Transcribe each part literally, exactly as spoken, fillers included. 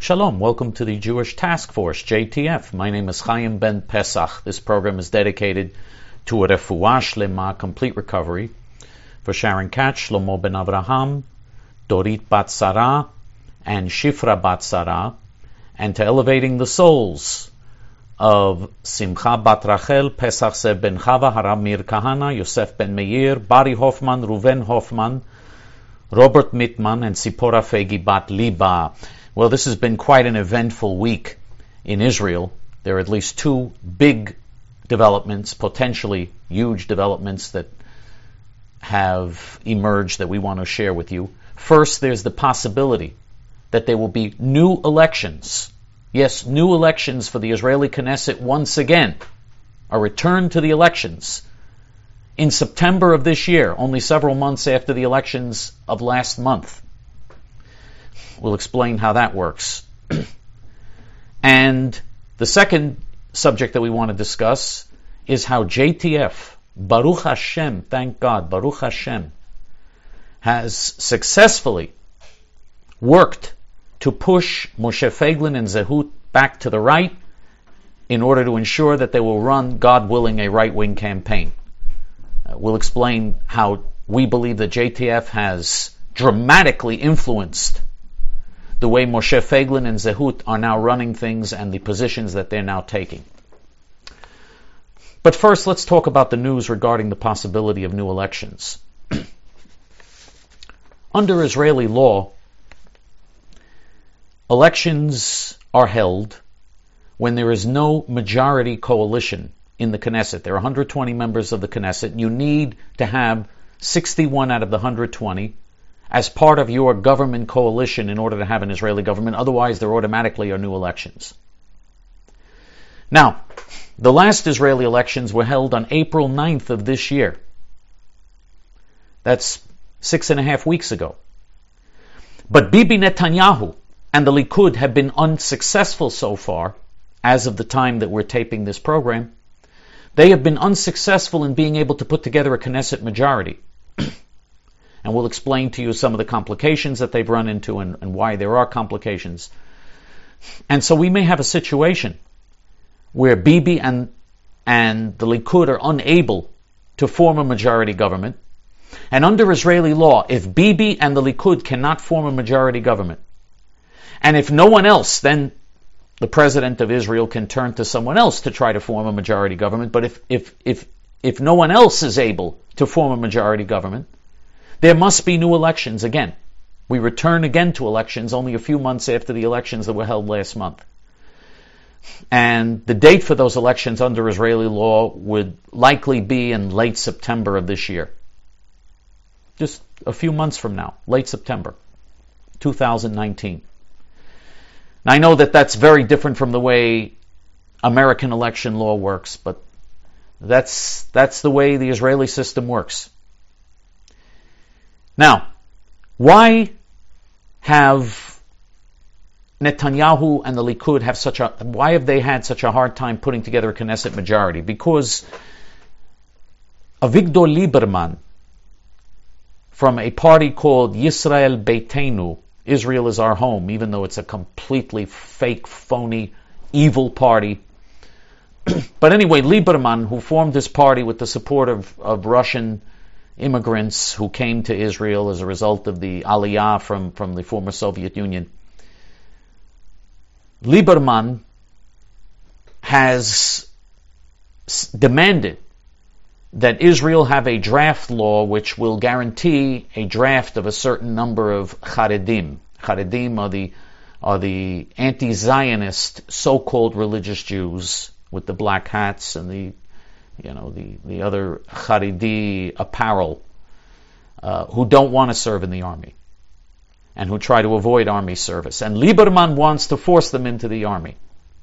Shalom, welcome to the Jewish Task Force, J T F. My name is Chaim Ben Pesach. This program is dedicated to a refuah shlema, complete recovery, for Sharon Katz, Shlomo Ben Avraham, Dorit Bat Sarah, and Shifra Bat Sarah, and to elevating the souls of Simcha Bat Rachel, Pesach Zev Ben Chava, Harav Mir Kahana, Yosef Ben Meir, Bari Hoffman, Ruven Hoffman, Robert Mittman, and Sipora Fegi Bat Liba. Well, this has been quite an eventful week in Israel. There are at least two big developments, potentially huge developments that have emerged that we want to share with you. First, there's the possibility that there will be new elections. Yes, new elections for the Israeli Knesset once again. A return to the elections in September of this year, only several months after the elections of last month. We'll explain how that works. And the second subject that we want to discuss is how J T F, Baruch Hashem, thank God, Baruch Hashem, has successfully worked to push Moshe Feiglin and Zehut back to the right in order to ensure that they will run, God willing, a right-wing campaign. Uh, we'll explain how we believe that J T F has dramatically influenced the way Moshe Feiglin and Zehut are now running things and the positions that they're now taking. But first, let's talk about the news regarding the possibility of new elections. Under Israeli law, elections are held when there is no majority coalition in the Knesset. There are one hundred twenty members of the Knesset. You need to have sixty-one out of the one hundred twenty as part of your government coalition in order to have an Israeli government. Otherwise, there automatically are new elections. Now, the last Israeli elections were held on April ninth of this year. That's six and a half weeks ago. But Bibi Netanyahu and the Likud have been unsuccessful so far, as of the time that we're taping this program. They have been unsuccessful in being able to put together a Knesset majority. And we'll explain to you some of the complications that they've run into and, and why there are complications. And so we may have a situation where Bibi and, and the Likud are unable to form a majority government. And under Israeli law, if Bibi and the Likud cannot form a majority government, and if no one else, then the president of Israel can turn to someone else to try to form a majority government. But if, if, if, if no one else is able to form a majority government, there must be new elections again. We return again to elections only a few months after the elections that were held last month. And the date for those elections under Israeli law would likely be in late September of this year. Just a few months from now, late September, two thousand nineteen. Now I know that that's very different from the way American election law works, but that's that's the way the Israeli system works. Now, why have Netanyahu and the Likud have such a why have they had such a hard time putting together a Knesset majority? Because Avigdor Lieberman, from a party called Yisrael Beitenu, Israel is our home, even though it's a completely fake, phony, evil party. But anyway, Lieberman, who formed this party with the support of, of Russian immigrants who came to Israel as a result of the Aliyah from, from the former Soviet Union, Lieberman has s- demanded that Israel have a draft law which will guarantee a draft of a certain number of Haredim. Haredim are the are the anti-Zionist so-called religious Jews with the black hats and the you know the, the other Haredi apparel uh, who don't want to serve in the army and who try to avoid army service. And Lieberman wants to force them into the army.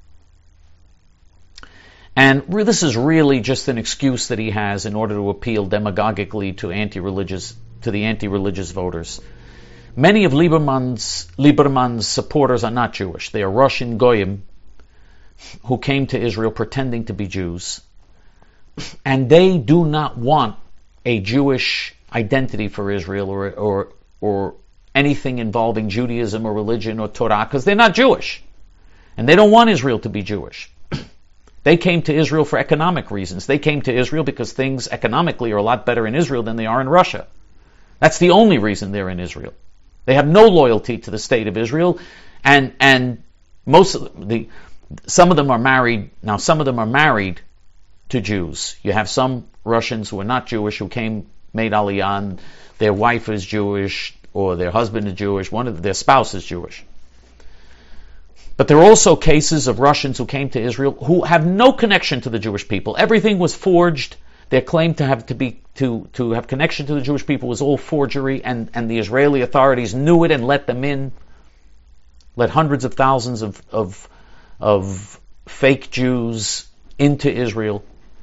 And this is really just an excuse that he has in order to appeal demagogically to anti-religious, to the anti-religious voters. Many of Lieberman's, Lieberman's supporters are not Jewish. They are Russian Goyim who came to Israel pretending to be Jews. And they do not want a Jewish identity for Israel or, or, or anything involving Judaism or religion or Torah because they're not Jewish. And they don't want Israel to be Jewish. They came to Israel for economic reasons. They came to Israel because things economically are a lot better in Israel than they are in Russia. That's the only reason they're in Israel. They have no loyalty to the state of Israel, and and most of the some of them are married. Now, some of them are married to Jews. You have some Russians who are not Jewish who came, made Aliyah, and their wife is Jewish or their husband is Jewish. One of their spouse is Jewish. But there are also cases of Russians who came to Israel who have no connection to the Jewish people. Everything was forged. Their claim to have to be to, to have connection to the Jewish people was all forgery, and, and the Israeli authorities knew it and let them in. Let hundreds of thousands of of, of fake Jews into Israel.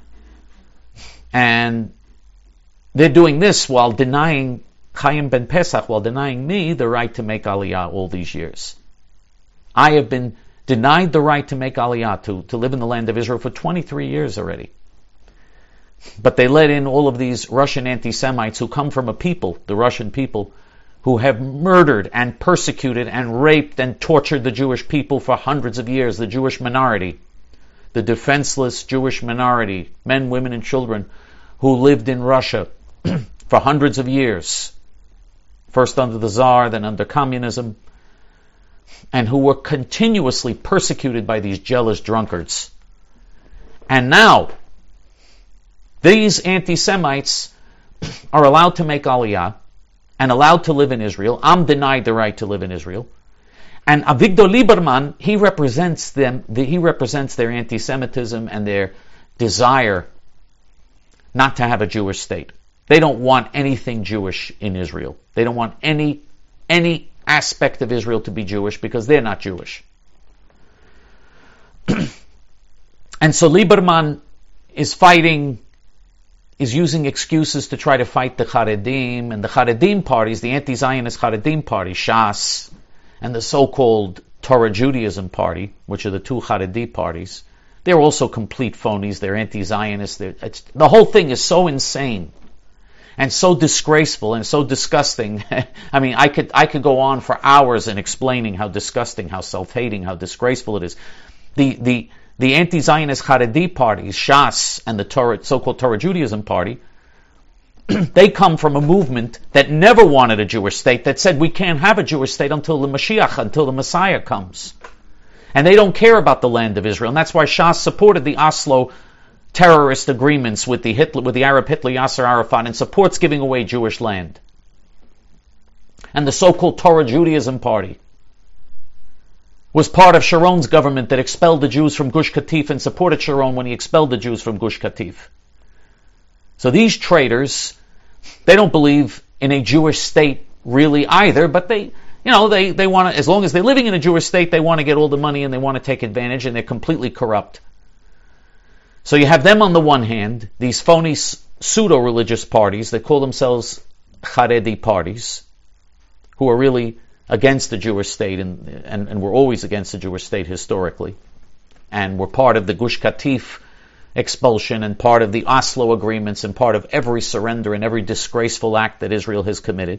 And they're doing this while denying Chaim ben Pesach, while denying me the right to make Aliyah all these years. I have been denied the right to make Aliyah, to, to live in the land of Israel for twenty-three years already. But they let in all of these Russian anti-Semites who come from a people, the Russian people, who have murdered and persecuted and raped and tortured the Jewish people for hundreds of years, the Jewish minority, the defenseless Jewish minority, men, women, and children, who lived in Russia for hundreds of years, first under the Tsar, then under communism, and who were continuously persecuted by these jealous drunkards. And now, these anti-Semites are allowed to make Aliyah and allowed to live in Israel. I'm denied the right to live in Israel. And Avigdor Lieberman, he represents them, he represents their anti-Semitism and their desire not to have a Jewish state. They don't want anything Jewish in Israel. They don't want any any aspect of Israel to be Jewish because they're not Jewish. And so Lieberman is fighting, is using excuses to try to fight the Haredim and the Haredim parties, the anti-Zionist Haredim party, Shas, and the so-called Torah Judaism party, which are the two Haredi parties. They're also complete phonies. They're anti-Zionist. They're, it's, the whole thing is so insane and so disgraceful and so disgusting. I mean, I could I could go on for hours in explaining how disgusting, how self-hating, how disgraceful it is. The the the anti-Zionist Haredi parties, Shas, and the Torah, so-called Torah Judaism party, they come from a movement that never wanted a Jewish state, that said we can't have a Jewish state until the Mashiach, until the Messiah comes. And they don't care about the land of Israel. And that's why Shas supported the Oslo terrorist agreements with the Hitler, with the Arab Hitler Yasser Arafat, and supports giving away Jewish land. And the so-called Torah Judaism party was part of Sharon's government that expelled the Jews from Gush Katif and supported Sharon when he expelled the Jews from Gush Katif. So these traitors, they don't believe in a Jewish state really either, but they, you know, they, they want to, as long as they're living in a Jewish state, they want to get all the money and they want to take advantage, and they're completely corrupt. So you have them on the one hand, these phony pseudo-religious parties that call themselves Haredi parties, who are really against the Jewish state and, and, and were always against the Jewish state historically, and were part of the Gush Katif expulsion and part of the Oslo agreements and part of every surrender and every disgraceful act that Israel has committed.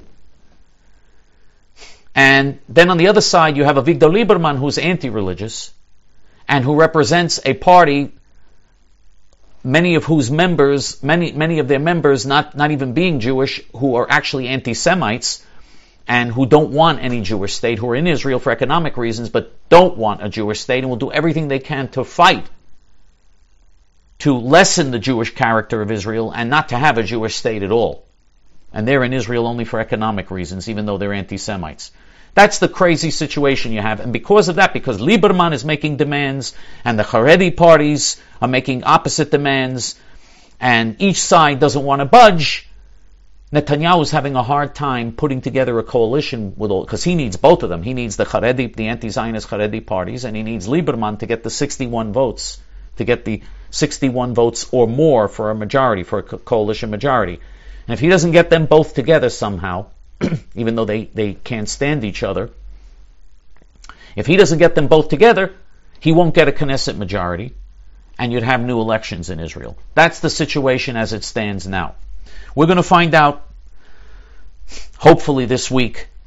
And then on the other side you have Avigdor Lieberman, who's anti-religious and who represents a party, many of whose members, many many of their members not, not even being Jewish, who are actually anti-Semites and who don't want any Jewish state, who are in Israel for economic reasons but don't want a Jewish state and will do everything they can to fight to lessen the Jewish character of Israel and not to have a Jewish state at all. And they're in Israel only for economic reasons, even though they're anti-Semites. That's the crazy situation you have. And because of that, because Lieberman is making demands, and the Haredi parties are making opposite demands, and each side doesn't want to budge, Netanyahu is having a hard time putting together a coalition with all, because he needs both of them. He needs the Haredi, the anti-Zionist Haredi parties, and he needs Lieberman to get the sixty-one votes, to get the sixty-one votes or more for a majority, for a co- coalition majority. And if he doesn't get them both together somehow, even though they, they can't stand each other, if he doesn't get them both together, he won't get a Knesset majority, and you'd have new elections in Israel. That's the situation as it stands now. We're going to find out, hopefully this week,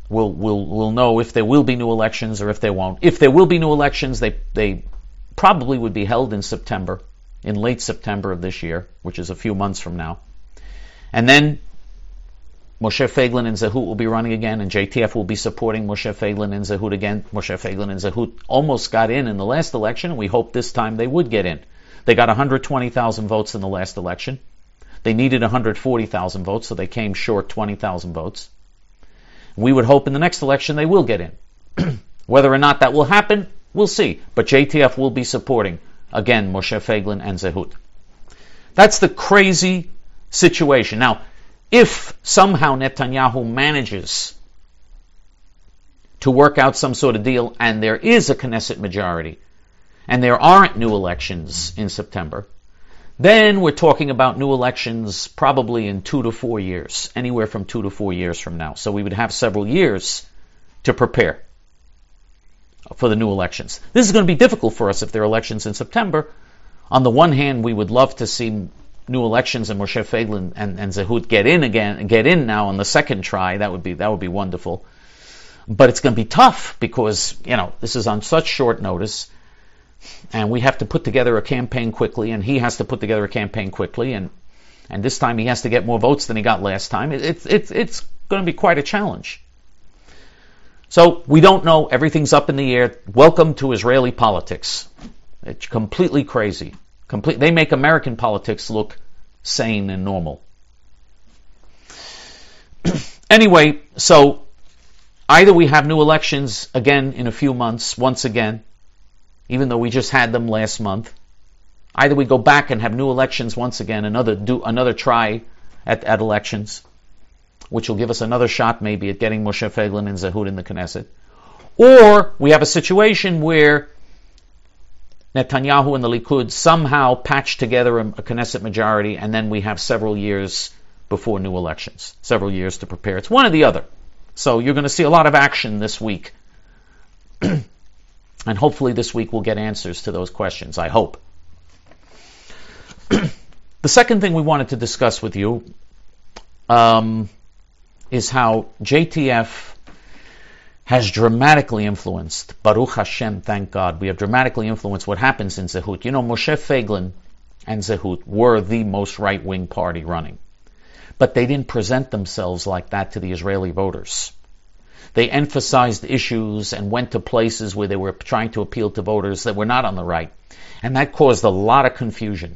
we'll, we'll, we'll know if there will be new elections or if there won't. If there will be new elections, they, they probably would be held in September, in late September of this year, which is a few months from now. And then Moshe Feiglin and Zehut will be running again, and J T F will be supporting Moshe Feiglin and Zehut again. Moshe Feiglin and Zehut almost got in in the last election, and we hope this time they would get in. They got one hundred twenty thousand votes in the last election. They needed one hundred forty thousand votes, so they came short twenty thousand votes. We would hope in the next election they will get in. Whether or not that will happen, we'll see. But J T F will be supporting, again, Moshe Feiglin and Zehut. That's the crazy situation. Now, if somehow Netanyahu manages to work out some sort of deal and there is a Knesset majority and there aren't new elections in September, then we're talking about new elections probably in two to four years, anywhere from two to four years from now. So we would have several years to prepare for the new elections. This is going to be difficult for us if there are elections in September. On the one hand, we would love to see new elections and Moshe Feiglin and, and Zehut get in again, get in now on the second try. That would be that would be wonderful. But it's going to be tough because, you know, this is on such short notice, and we have to put together a campaign quickly, and he has to put together a campaign quickly, and and this time he has to get more votes than he got last time. It, it, it, it's going to be quite a challenge. So we don't know. Everything's up in the air. Welcome to Israeli politics. It's completely crazy. Complete. They make American politics look sane and normal. Anyway, so either we have new elections again in a few months, once again, even though we just had them last month. Either we go back and have new elections once again, another do another try at, at elections, which will give us another shot maybe at getting Moshe Feiglin and Zehut in the Knesset. Or we have a situation where Netanyahu and the Likud somehow patch together a, a Knesset majority, and then we have several years before new elections, several years to prepare. It's one or the other. So you're going to see a lot of action this week. And hopefully this week we'll get answers to those questions, I hope. The second thing we wanted to discuss with you um, is how J T F has dramatically influenced, Baruch Hashem, thank God, we have dramatically influenced what happens in Zehut. You know, Moshe Feiglin and Zehut were the most right-wing party running. But they didn't present themselves like that to the Israeli voters. They emphasized issues and went to places where they were trying to appeal to voters that were not on the right. And that caused a lot of confusion.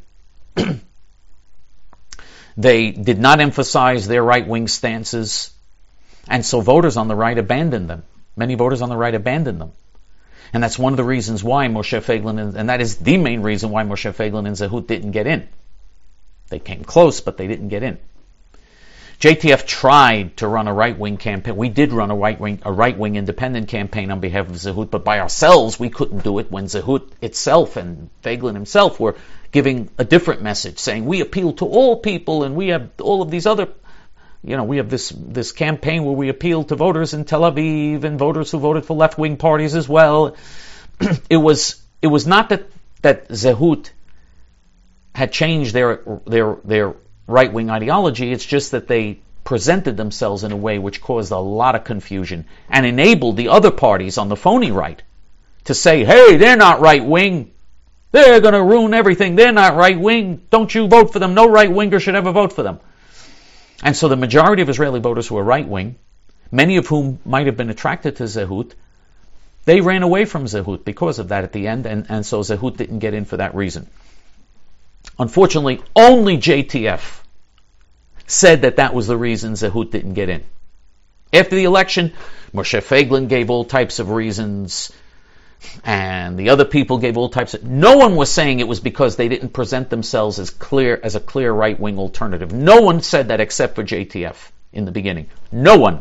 They did not emphasize their right-wing stances, and so voters on the right abandoned them. Many voters on the right abandoned them. And that's one of the reasons why Moshe Feiglin, and, and that is the main reason why Moshe Feiglin and Zehut didn't get in. They came close, but they didn't get in. J T F tried to run a right-wing campaign. We did run a right-wing, a right-wing independent campaign on behalf of Zehut, but by ourselves we couldn't do it when Zehut itself and Feiglin himself were giving a different message, saying we appeal to all people, and we have all of these other, you know, we have this this campaign where we appeal to voters in Tel Aviv and voters who voted for left-wing parties as well. It was it was not that that Zehut had changed their their their right-wing ideology. It's just that they presented themselves in a way which caused a lot of confusion and enabled the other parties on the phony right to say, hey, they're not right-wing. They're going to ruin everything. They're not right-wing. Don't you vote for them. No right-winger should ever vote for them. And so the majority of Israeli voters who are right-wing, many of whom might have been attracted to Zehut, they ran away from Zehut because of that at the end, and, and so Zehut didn't get in for that reason. Unfortunately, only J T F said that that was the reason Zehut didn't get in. After the election, Moshe Feiglin gave all types of reasons, and the other people gave all types of... No one was saying it was because they didn't present themselves as clear as a clear right-wing alternative. No one said that except for J T F in the beginning. No one.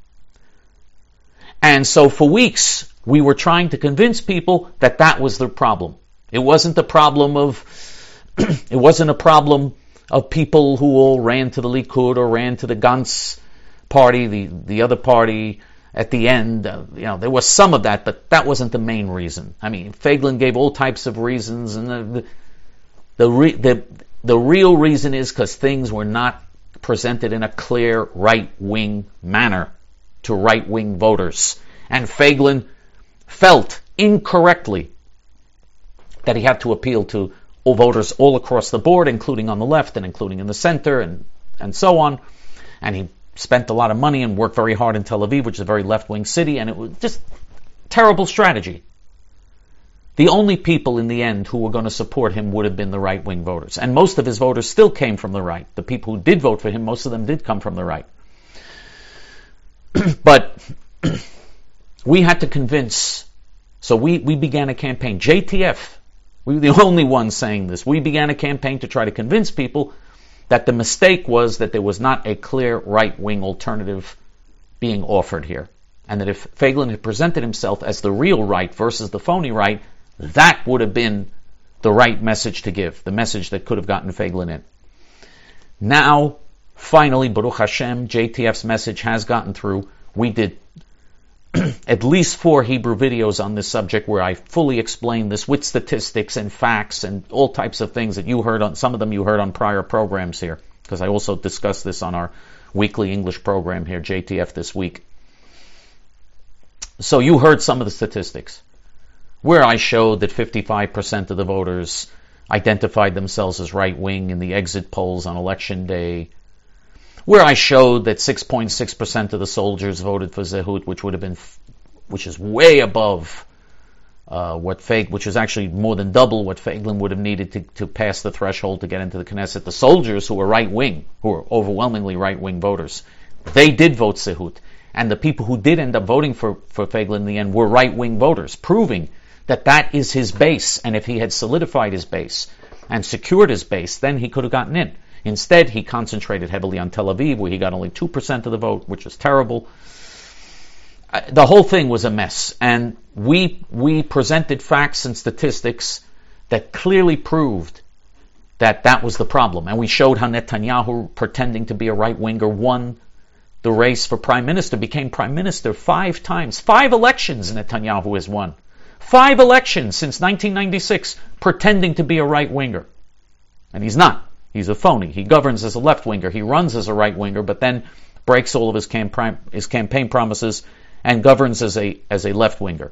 And so for weeks, we were trying to convince people that that was the problem. It wasn't the problem of... it wasn't a problem of people who all ran to the Likud or ran to the Gantz party, the, the other party at the end. Uh, you know, there was some of that, but that wasn't the main reason. I mean, Feiglin gave all types of reasons, and the the the, re, the, the real reason is because things were not presented in a clear right-wing manner to right-wing voters. And Feiglin felt incorrectly that he had to appeal to all voters all across the board, including on the left and including in the center and, and so on. And he spent a lot of money and worked very hard in Tel Aviv, which is a very left-wing city, and it was just terrible strategy. The only people in the end who were going to support him would have been the right-wing voters. And most of his voters still came from the right. The people who did vote for him, most of them did come from the right. But we had to convince, so we, we began a campaign. J T F, we were the only ones saying this. We began a campaign to try to convince people that the mistake was that there was not a clear right-wing alternative being offered here. And that if Feiglin had presented himself as the real right versus the phony right, that would have been the right message to give, the message that could have gotten Feiglin in. Now, finally, Baruch Hashem, J T F's message has gotten through. We did at least four Hebrew videos on this subject where I fully explained this with statistics and facts and all types of things that you heard on, some of them you heard on prior programs here, because I also discussed this on our weekly English program here, J T F This Week. So you heard some of the statistics, where I showed that fifty-five percent of the voters identified themselves as right-wing in the exit polls on election day, where I showed that six point six percent of the soldiers voted for Zehut, which would have been, which is way above uh, what Feig, which is actually more than double what Feiglin would have needed to, to pass the threshold to get into the Knesset. The soldiers who were right-wing, who were overwhelmingly right-wing voters, they did vote Zehut. And the people who did end up voting for, for Feiglin in the end were right-wing voters, proving that that is his base. And if he had solidified his base and secured his base, then he could have gotten in. Instead, he concentrated heavily on Tel Aviv, where he got only two percent of the vote, which is terrible. Uh, the whole thing was a mess. And we we presented facts and statistics that clearly proved that that was the problem. And we showed how Netanyahu, pretending to be a right-winger, won the race for prime minister, became prime minister five times. Five elections Netanyahu has won. Five elections since nineteen ninety-six, pretending to be a right-winger. And he's not. He's a phony. He governs as a left-winger. He runs as a right-winger, but then breaks all of his, camp- his campaign promises and governs as a as a left-winger.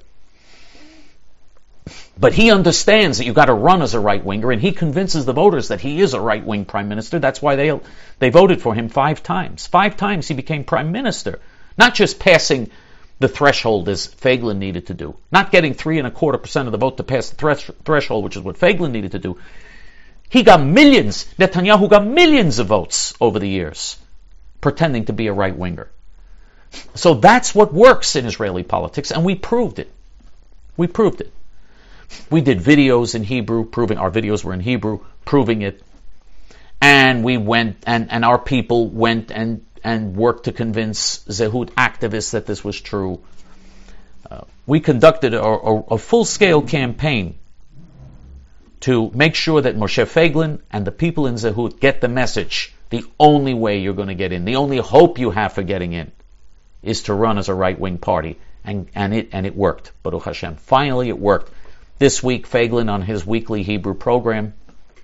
But he understands that you've got to run as a right-winger, and he convinces the voters that he is a right-wing prime minister. That's why they they voted for him five times. Five times he became prime minister. Not just passing the threshold as Feiglin needed to do. Not getting three and a quarter percent of the vote to pass the thresh- threshold, which is what Feiglin needed to do. He got millions, Netanyahu got millions of votes over the years, pretending to be a right-winger. So that's what works in Israeli politics, and we proved it. We proved it. We did videos in Hebrew, proving, our videos were in Hebrew, proving it. And we went, and, and our people went and, and worked to convince Zehut activists that this was true. Uh, we conducted a, a, a full-scale campaign to make sure that Moshe Feiglin and the people in Zehut get the message. The only way you're going to get in, the only hope you have for getting in, is to run as a right-wing party. And, and it and it worked, Baruch Hashem. Finally it worked. This week, Feiglin on his weekly Hebrew program,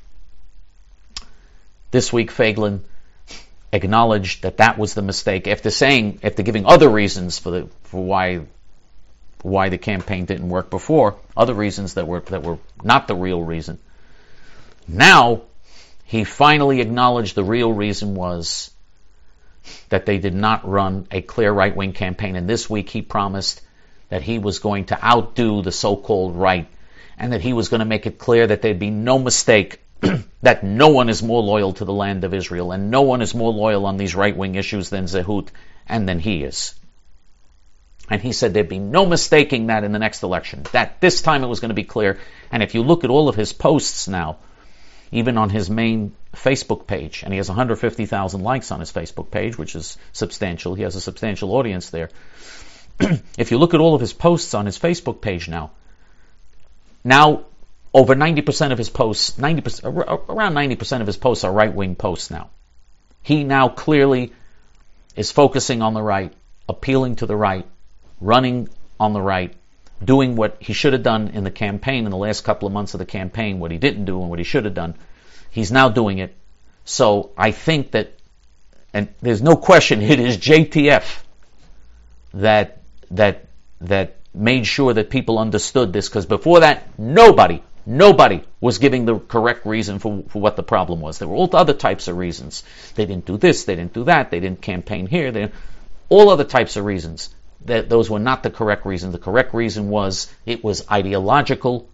this week Feiglin acknowledged that that was the mistake, after saying, after giving other reasons for the for why why the campaign didn't work before, other reasons that were that were not the real reason. Now, he finally acknowledged the real reason was that they did not run a clear right-wing campaign. And this week he promised that he was going to outdo the so-called right, and that he was going to make it clear that there'd be no mistake that no one is more loyal to the land of Israel, and no one is more loyal on these right-wing issues than Zehut, and than he is. And he said there'd be no mistaking that in the next election. That this time it was going to be clear. And if you look at all of his posts now, even on his main Facebook page, and he has one hundred fifty thousand likes on his Facebook page, which is substantial. He has a substantial audience there. If you look at all of his posts on his Facebook page now, now over ninety percent of his posts, ninety percent, around ninety percent of his posts are right-wing posts now. He now clearly is focusing on the right, appealing to the right, running on the right, doing what he should have done in the campaign, in the last couple of months of the campaign, what he didn't do and what he should have done. He's now doing it. So I think that, and there's no question, it is J T F that that that made sure that people understood this, because before that, nobody, nobody was giving the correct reason for, for what the problem was. There were all other types of reasons. They didn't do this, they didn't do that, they didn't campaign here, they didn't, all other types of reasons. That those were not the correct reason. The correct reason was it was ideological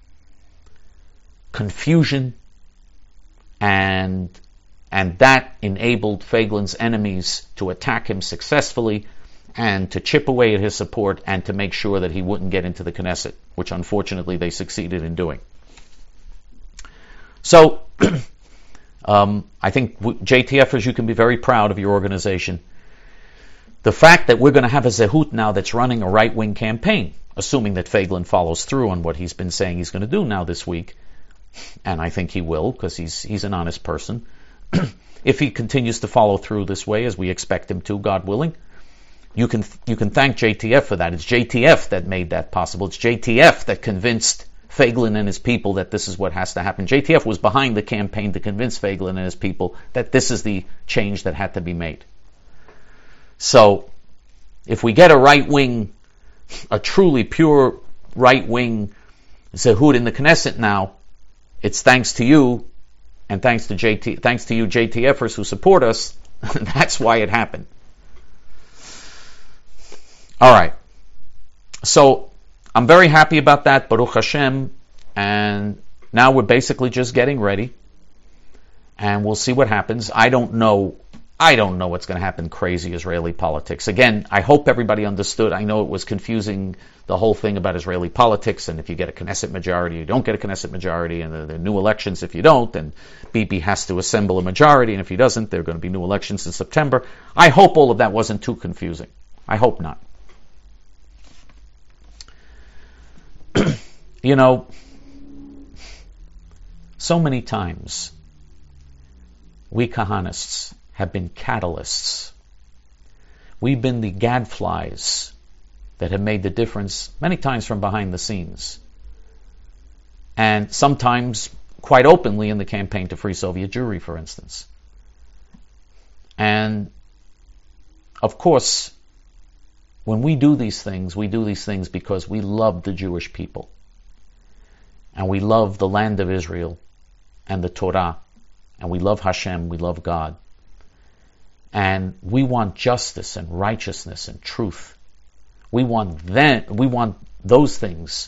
confusion, and and that enabled Feigelin's enemies to attack him successfully and to chip away at his support and to make sure that he wouldn't get into the Knesset, which unfortunately they succeeded in doing. So, um, I think J T Fers, you can be very proud of your organization. The fact that we're going to have a Zehut now that's running a right-wing campaign, assuming that Feiglin follows through on what he's been saying he's going to do now this week, and I think he will, because he's he's an honest person. If he continues to follow through this way, as we expect him to, God willing, you can you can thank J T F for that. It's J T F that made that possible. It's J T F that convinced Feiglin and his people that this is what has to happen. J T F was behind the campaign to convince Feiglin and his people that this is the change that had to be made. So, if we get a right-wing, a truly pure right-wing Zehut in the Knesset now, it's thanks to you, and thanks to J T, thanks to you J T Fers who support us. That's why it happened. All right. So, I'm very happy about that, Baruch Hashem, and now we're basically just getting ready, and we'll see what happens. I don't know I don't know what's going to happen crazy Israeli politics. Again, I hope everybody understood. I know it was confusing, the whole thing about Israeli politics, and if you get a Knesset majority, you don't get a Knesset majority, and there are new elections if you don't, and Bibi has to assemble a majority, and if he doesn't, there are going to be new elections in September. I hope all of that wasn't too confusing. I hope not. You know, so many times, we Kahanists have been catalysts. We've been the gadflies that have made the difference many times from behind the scenes, and sometimes quite openly in the campaign to free Soviet Jewry, for instance. And of course, when we do these things, we do these things because we love the Jewish people, and we love the land of Israel and the Torah, and we love Hashem, we love God. And we want justice and righteousness and truth. We want then, we want those things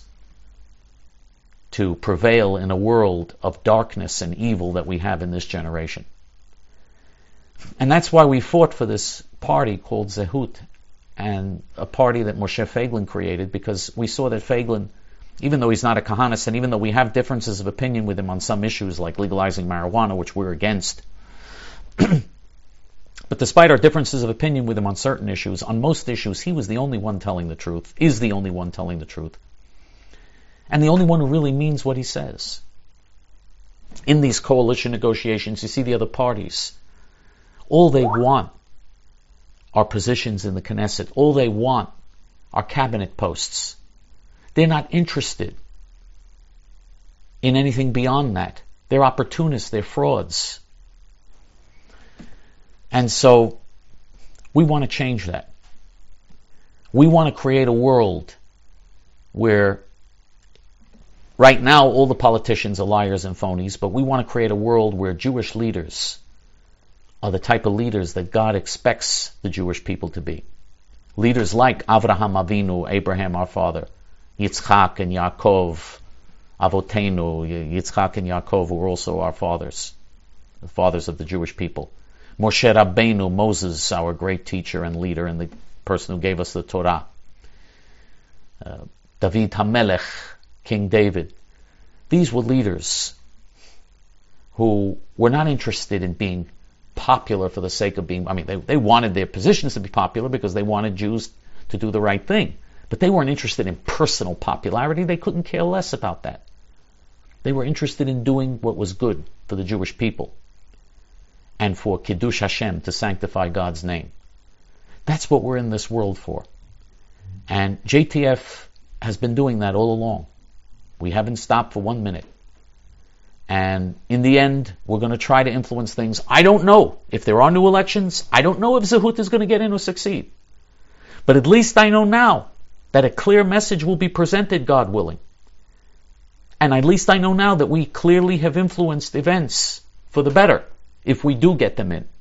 to prevail in a world of darkness and evil that we have in this generation. And that's why we fought for this party called Zehut, and a party that Moshe Feiglin created, because we saw that Feiglin, even though he's not a Kahanist, and even though we have differences of opinion with him on some issues like legalizing marijuana, which we're against, but despite our differences of opinion with him on certain issues, on most issues, he was the only one telling the truth, is the only one telling the truth, and the only one who really means what he says. In these coalition negotiations, you see the other parties. All they want are positions in the Knesset. All they want are cabinet posts. They're not interested in anything beyond that. They're opportunists, they're frauds. And so, we want to change that. We want to create a world where, right now, all the politicians are liars and phonies, but we want to create a world where Jewish leaders are the type of leaders that God expects the Jewish people to be. Leaders like Avraham Avinu, Abraham our father, Yitzchak and Yaakov, Avotenu, Yitzchak and Yaakov were also our fathers, the fathers of the Jewish people. Moshe Rabbeinu, Moses, our great teacher and leader, and the person who gave us the Torah. Uh, David HaMelech, King David. These were leaders who were not interested in being popular for the sake of being, I mean, they, they wanted their positions to be popular because they wanted Jews to do the right thing. But they weren't interested in personal popularity. They couldn't care less about that. They were interested in doing what was good for the Jewish people and for Kiddush Hashem, to sanctify God's name. That's what we're in this world for. And J T F has been doing that all along. We haven't stopped for one minute. And in the end, we're going to try to influence things. I don't know if there are new elections. I don't know if Zehut is going to get in or succeed. But at least I know now that a clear message will be presented, God willing. And at least I know now that we clearly have influenced events for the better if we do get them in.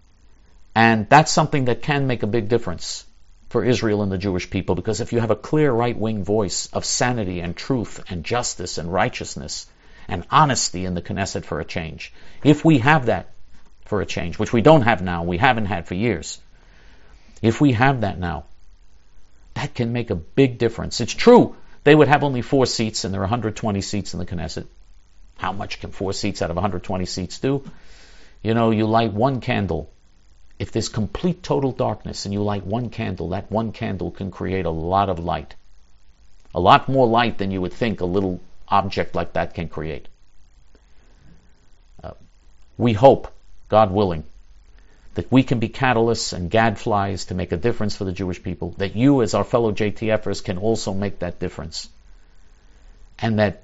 And that's something that can make a big difference for Israel and the Jewish people, because if you have a clear right-wing voice of sanity and truth and justice and righteousness and honesty in the Knesset for a change, if we have that for a change, which we don't have now, we haven't had for years, if we have that now, that can make a big difference. It's true, they would have only four seats and there are one hundred twenty seats in the Knesset. How much can four seats out of one hundred twenty seats do? You know, you light one candle. If there's complete total darkness and you light one candle, that one candle can create a lot of light. A lot more light than you would think a little object like that can create. Uh, we hope, God willing, that we can be catalysts and gadflies to make a difference for the Jewish people, that you as our fellow J T Fers can also make that difference. And that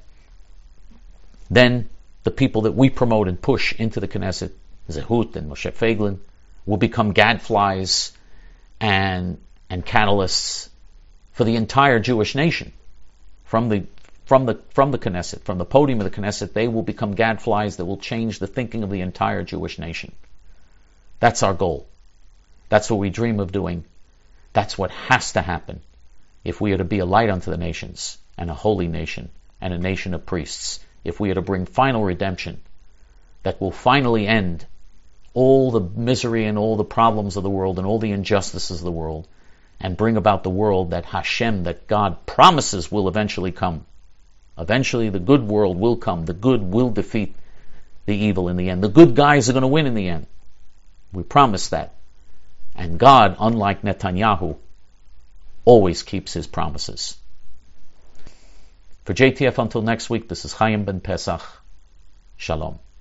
then the people that we promote and push into the Knesset, Zehut and Moshe Feiglin, will become gadflies and and catalysts for the entire Jewish nation. From the from the from the Knesset, from the podium of the Knesset, they will become gadflies that will change the thinking of the entire Jewish nation. That's our goal. That's what we dream of doing. That's what has to happen if we are to be a light unto the nations and a holy nation and a nation of priests. If we are to bring final redemption that will finally end all the misery and all the problems of the world and all the injustices of the world, and bring about the world that Hashem, that God promises will eventually come. Eventually the good world will come. The good will defeat the evil in the end. The good guys are going to win in the end. We promise that. And God, unlike Netanyahu, always keeps his promises. For J T F until next week, this is Chaim Ben Pesach. Shalom.